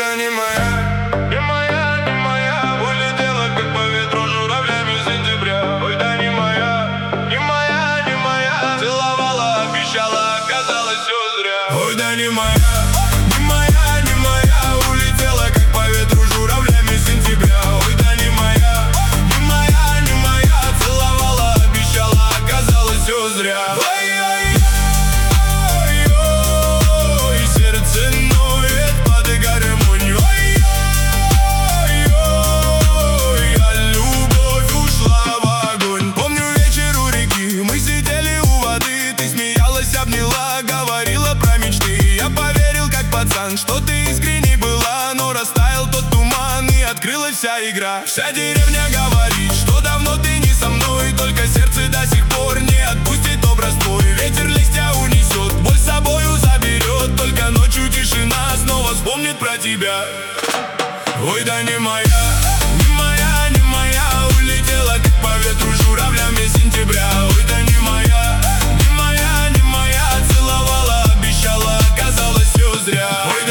да не моя, не моя, не моя. Улетела, как по ветру, журавлями сентября. Ой, да не моя, не моя, не моя. Целовала, обещала, оказалось все зря. Ой, да не моя, не моя, не моя. Улетела, как по ветру, журавлями сентября. Ой, да не моя, не моя, не моя. Целовала, обещала, оказалось все зря. Что ты искренней была, но растаял тот туман и открылась вся игра. Вся деревня говорит, что давно ты не со мной, только сердце до сих пор не отпустит образ твой. Ветер листья унесет, боль с собою заберет, только ночью тишина снова вспомнит про тебя. Ой, да не моя, не моя, не моя. Улетела, как по ветру, журавлями сентября. Ой, да не моя, не моя, не моя. Целовала, обещала, оказалось все зря.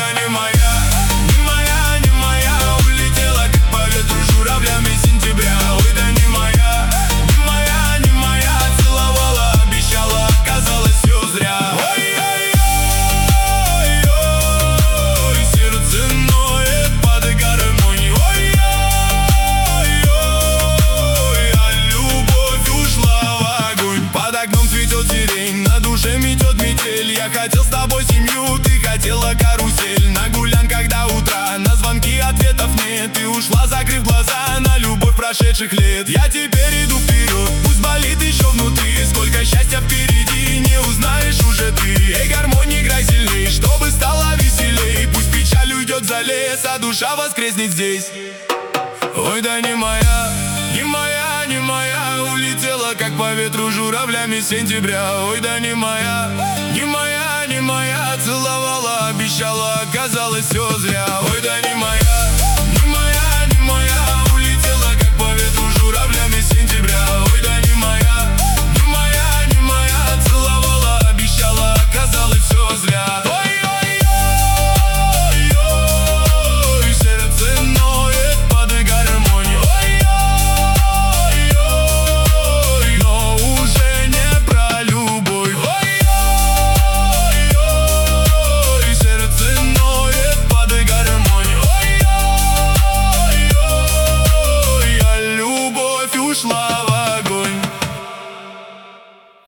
Я хотел с тобой семью, ты хотела карусель. На гулянках до утра, на звонки ответов нет. Ты ушла, закрыв глаза на любовь прошедших лет. Я теперь иду вперед, пусть болит еще внутри. Сколько счастья впереди, не узнаешь уже ты. Эй, гармония, играй сильней, чтобы стало веселей. Пусть печаль уйдет за лес, а душа воскреснет здесь. Ой, да не моя, не моя, не моя. Улетела, как по ветру, журавлями сентября. Ой, да не моя, не моя, не моя. Целовала, обещала, оказалось все зря. Ой, да не